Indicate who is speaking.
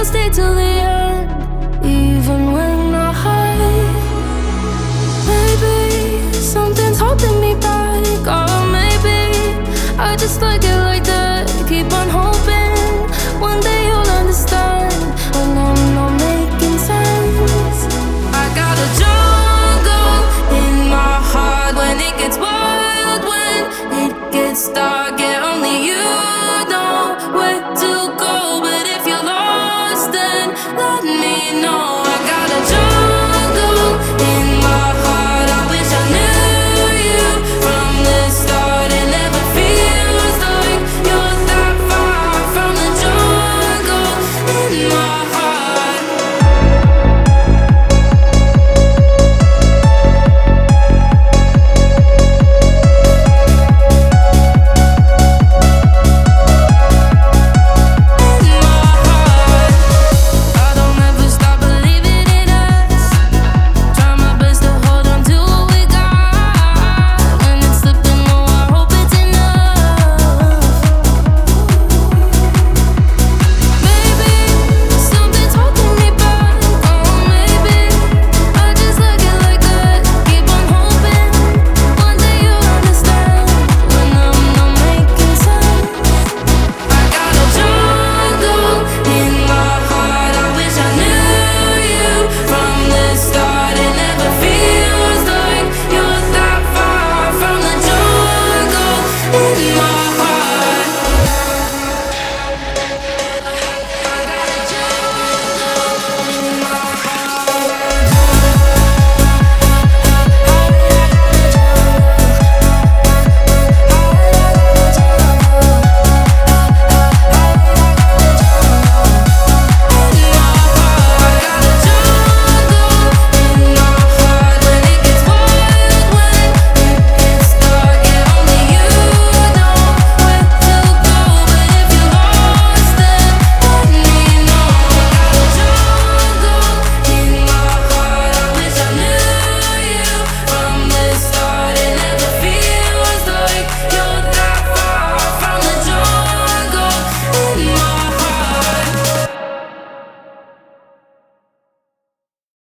Speaker 1: I'll stay till the end, even when I hide. Maybe something's holding me back, or maybe I just like it like that. Keep on hoping one day you'll understand when I'm not making sense. I got a jungle in my heart when it gets wild, when it gets dark. Yeah, only you know where to go. But if you're lost, then let me know. I got a jungle in my heart. I wish I knew you from the start. It never feels like you're that far from the jungle in my heart. I don't ever stop believing in us. Try my best to hold on to what we got. When it's slipping low, I hope it's enough. Maybe something's holding me back. Oh, maybe I just like it like that. Keep on hoping one day you'll understand when I'm not making sense. I got a jungle in my heart. I wish I knew you from the start. It never feels like you're that far from the jungle in